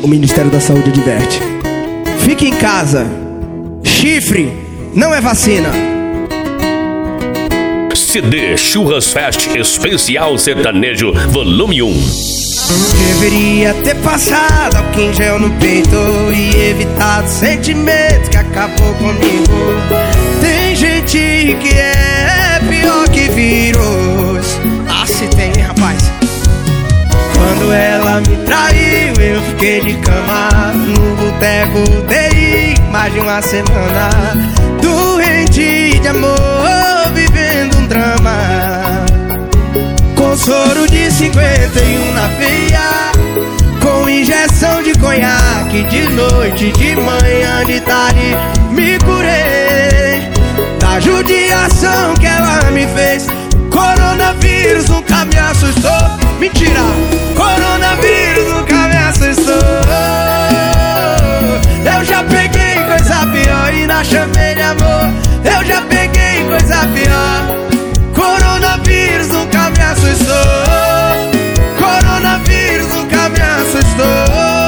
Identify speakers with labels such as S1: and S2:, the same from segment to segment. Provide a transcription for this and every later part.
S1: o Ministério da Saúde adverte: fique em casa, chifre não é vacina.
S2: CD Churras Fest Especial Sertanejo Volume 1.
S1: Deveria ter passado álcool em gel no peito e evitado sentimento que acabou comigo. Tem gente que é pior que vírus. Ah, se tem, rapaz. Quando ela me traiu, eu fiquei de cama no boteco UTI mais de uma semana, doente de amor, vivendo um drama. Com soro de 51 na veia, com injeção de conhaque, de noite, de manhã, de tarde, me curei da judiação que ela me fez. Coronavírus nunca me assustou. Mentira! Coronavírus nunca me assustou. Eu já peguei coisa pior e ainda chamei de amor. Eu já peguei coisa pior. Coronavírus nunca me assustou. Coronavírus nunca me assustou.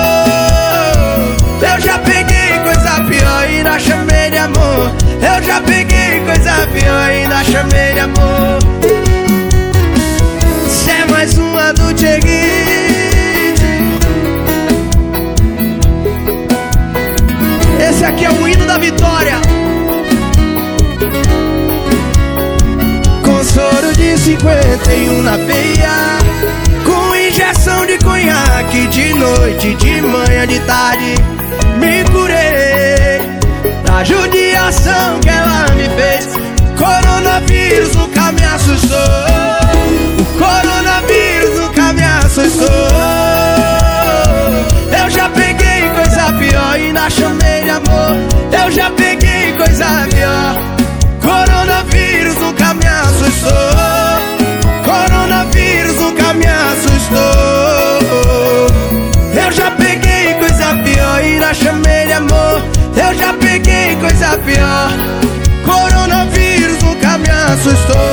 S1: Eu já peguei coisa pior e ainda chamei de amor. Eu já peguei coisa pior e ainda chamei de amor. Cê é mais uma do Cheguite. Esse aqui é o hino da vitória. Com soro de 51 na veia, com injeção de conhaque, de noite, de manhã, de tarde, me curei da judiação que ela me fez. Coronavírus nunca me assustou. O coronavírus nunca me assustou. Eu já peguei coisa pior e ainda chamei de amor. Eu já peguei coisa pior. Coronavírus nunca me assustou. Coronavírus nunca me assustou. Eu já peguei coisa pior e ainda chamei de amor. Eu já peguei coisa pior. Coronavírus nunca me assustou.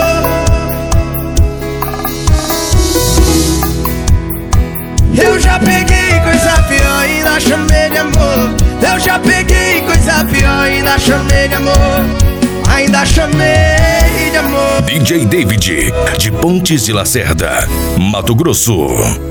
S1: Eu já peguei coisa pior e ainda chamei de amor. Eu já peguei coisa pior e ainda chamei de amor. Ainda chamei de amor.
S2: DJ David, de Pontes de Lacerda, Mato Grosso.